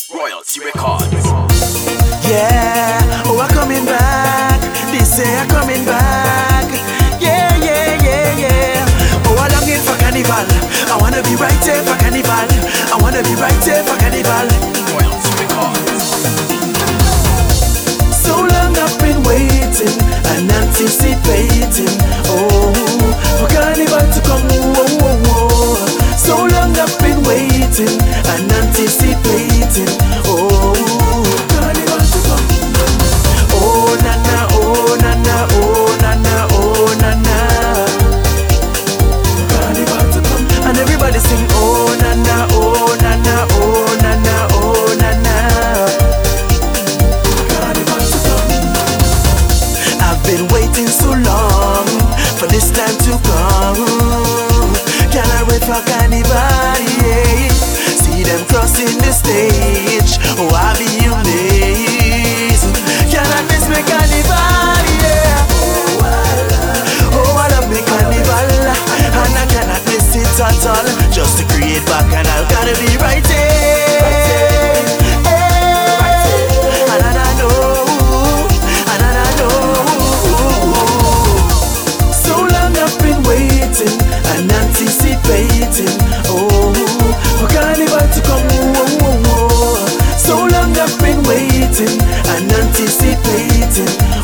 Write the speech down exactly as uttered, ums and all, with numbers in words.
Royalty Records. Yeah, oh, I'm coming back. They say I'm coming back. Yeah, yeah, yeah, yeah. Oh, I'm longing for carnival. I wanna be right there for carnival. I wanna be right there for carnival. Royalty Records. So long I've been waiting and anticipating. Oh, for carnival to come. Oh, oh, oh. So long I've been waiting and anticipating. Oh, carnival to come. Oh na na, oh na na, oh na na, oh na na. Carnival to come. And everybody sing oh na na, oh na na, oh na na, oh na na. Carnival to come. I've been waiting so long for this time to come. Can't wait for carnival, yeah. See them crossing the stage. Oh, I'll be amazed. Cannot miss me carnival, yeah. Oh, I love me carnival, and I cannot miss it at all. Just to create bacchanal, gotta be right there. And I know, and I know. So long I've been waiting and anticipating. Oh, for carnival to come. Oh, oh, oh. So long I've been waiting and anticipating.